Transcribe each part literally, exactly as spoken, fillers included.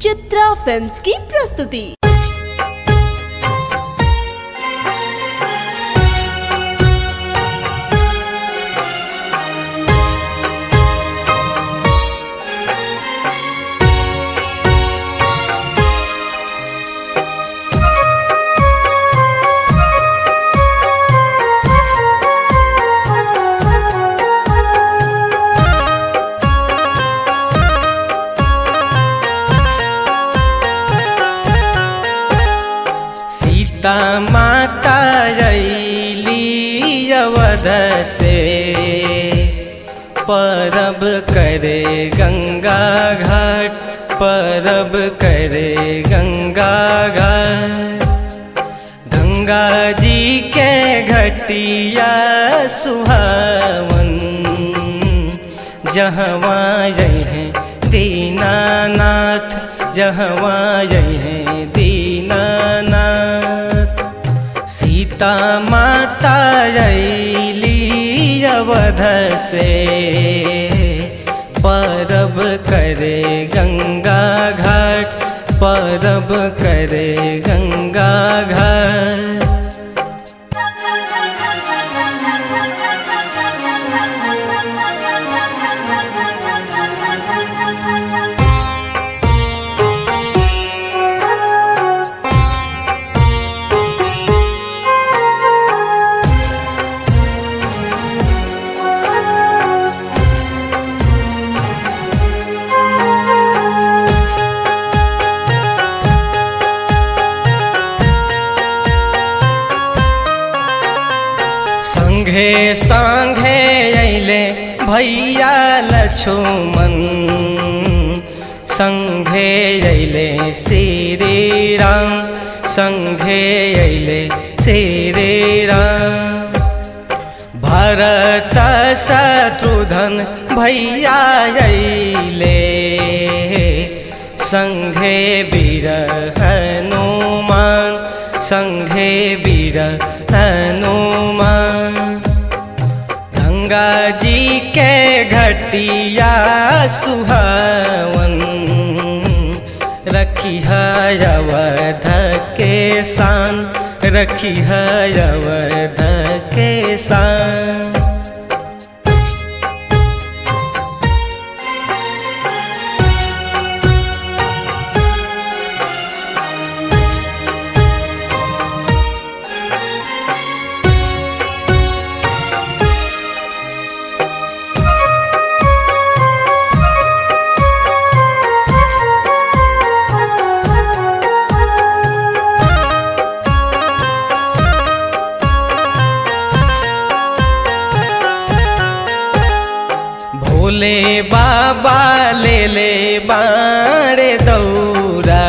Chitra films की प्रस्तुति। सीता माता अइली अवध से, परब करे गंगा घाट, परब करे गंगा घाट। गंगा जी के घटिया सुहावन, जहवां जइहें दीनानाथ, जहवां जइहें दीनानाथ। सीता माता अइली अवध से, परब करे गंगा घाट, परब करे गंगा घाट। संघे संघे अइले भैया लक्ष्मण, संघे अइले श्री राम, संघे अइले श्री राम। भरत शत्रुघ्न भैया अइले, संघे वीर हनुमान, संघे वीर हनुमान। गंगा जी के घटिया सुहावन, रखिह अवध के शान, रखिह अवध के शान। भोले बाबा ले ले बारे दौरा,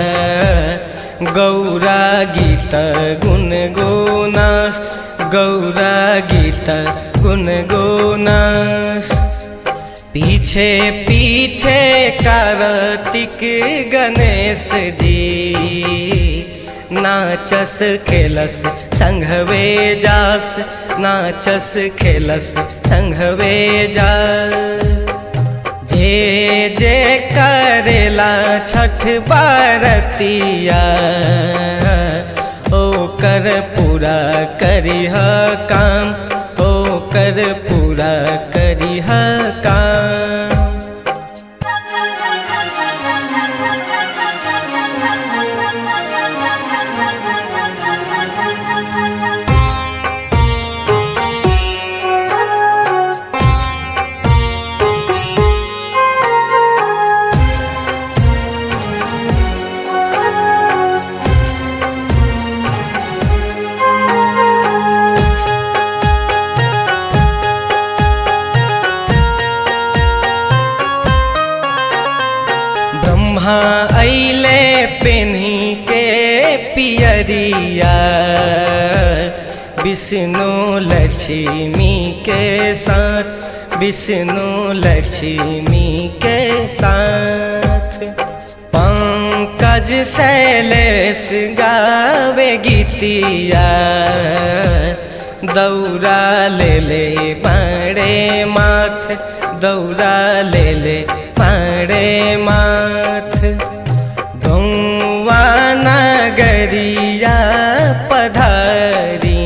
गौरा गीत गुनगुनास, गौरा गीत गुनगुनास। पीछे पीछे कार्तिक गणेश जी, नाचस खेलस संघवे जास, नाचस खेलस संघवे जास। जे जे करेला छठ बरतिया, ओकर पूरा करिह काम, ओकर पूरा करिह काम। ब्रह्मा अइले पेन्ही के पियरिया, विष्णु लक्ष्मी के साथ, विष्णु लक्ष्मी के साथ। पंकज शैलेश गावे गीतिया, दौरा ले ले बाड़े माथ, दौरा ले ले बाड़े माथ। गौवा नगरिया पधारी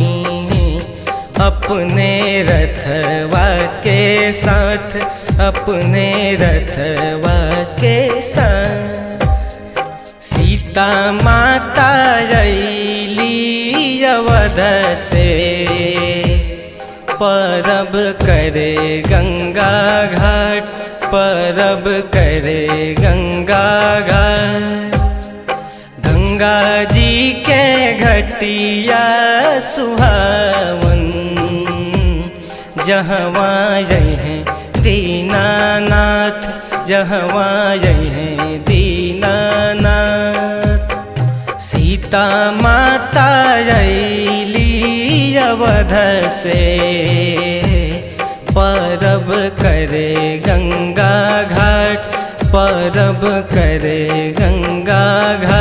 अपने रथवा के साथ, अपने रथवा के साथ। सीता माता अइली अवध से परब करे गंगा घाट, परब करे गंगा घाट। गंगा जी के घटिया सुहावन जहवा जइहें दीनानाथ, जहवा जइहें दीनानाथ। सीता माता अइली अवध से परब करे गंगा घाट, परब करे गंगा घाट।